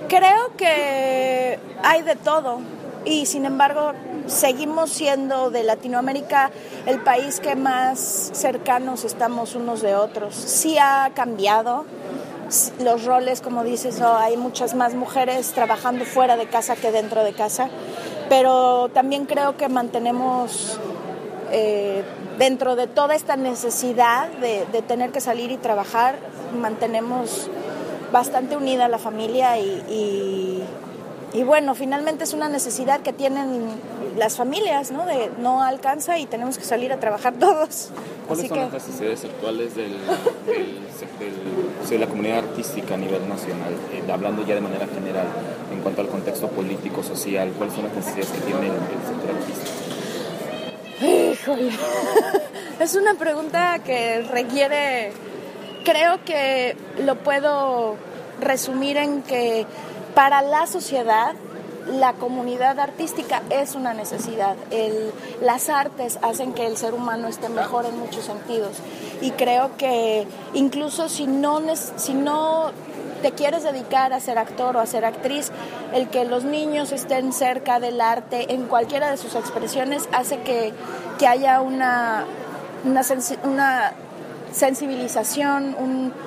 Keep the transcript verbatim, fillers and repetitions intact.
Creo que hay de todo y sin embargo seguimos siendo de Latinoamérica el país que más cercanos estamos unos de otros. Sí ha cambiado los roles, como dices, oh, hay muchas más mujeres trabajando fuera de casa que dentro de casa, pero también creo que mantenemos eh, dentro de toda esta necesidad de, de tener que salir y trabajar, mantenemos bastante unida la familia y, y, y bueno, finalmente es una necesidad que tienen las familias, ¿no? De no alcanza y tenemos que salir a trabajar todos. ¿Cuáles Así son que... las necesidades actuales del, del, del, de la comunidad artística a nivel nacional? Eh, hablando ya de manera general, en cuanto al contexto político, social, ¿cuáles son las necesidades que tiene el, el sector artístico? Híjole, es una pregunta que requiere, creo que lo puedo resumir en que para la sociedad la comunidad artística es una necesidad. El, las artes hacen que el ser humano esté mejor en muchos sentidos y creo que incluso si no, si no te quieres dedicar a ser actor o a ser actriz, el que los niños estén cerca del arte en cualquiera de sus expresiones hace que, que haya una, una, sensi- una sensibilización, un